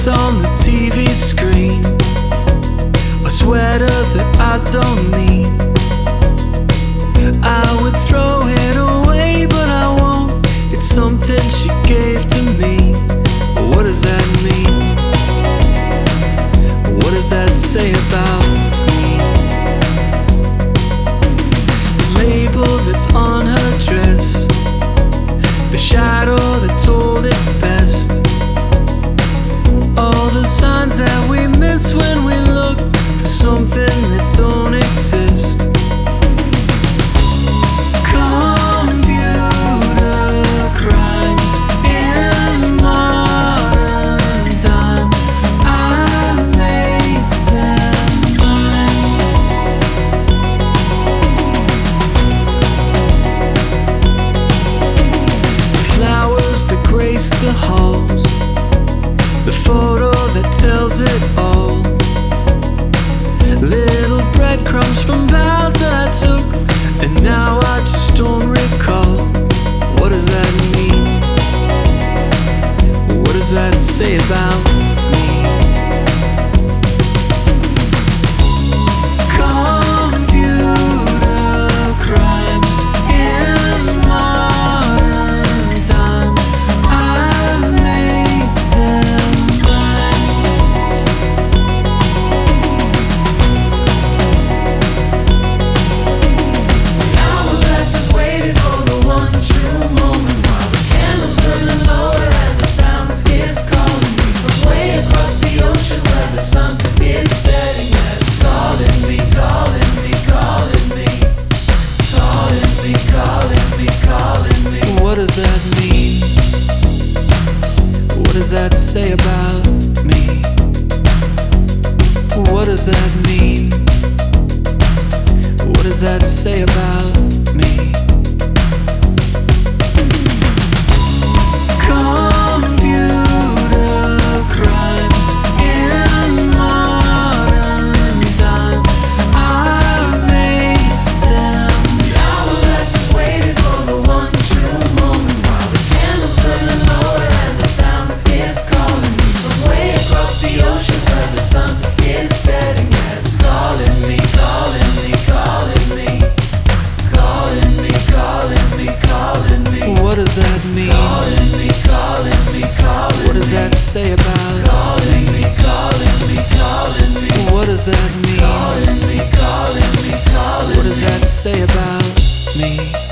face on the TV screen, a sweater that I don't need. I would throw it away, but I won't. It's something she gave to me. What does that mean? What does that say about me? The label that's on her dress, the shadow that told it best, all the signs that we miss when we look for something that don't exist. Computer crimes in modern times, I've made them mine. The flowers that grace the halls, the photo that tells it all, little breadcrumbs from vows that I took, and now I just don't recall. What does that mean? What does that say about me? Computer crimes in modern times, I've made them mine. The hourglass is waiting for the one true moment, while the candle's burning lower and the sound is calling me from way across the ocean where the sun is setting. And it's calling me, calling me, calling me, calling me, calling me, calling me. What does that mean? What does that say about me? What does that mean? What does that say about me? Computer crimes in modern times, I've made them. The hourglass is waiting for the one true moment, while the candle's burning lower and the sound is calling me from way across the ocean where the sun is setting. And it's calling me, calling me, calling me, calling me, calling me, calling me. What does that mean? Calling me, calling me, calling me. What does that say about calling me, calling me, calling me? What does that mean? Calling me, calling me, calling me. What does that say about me?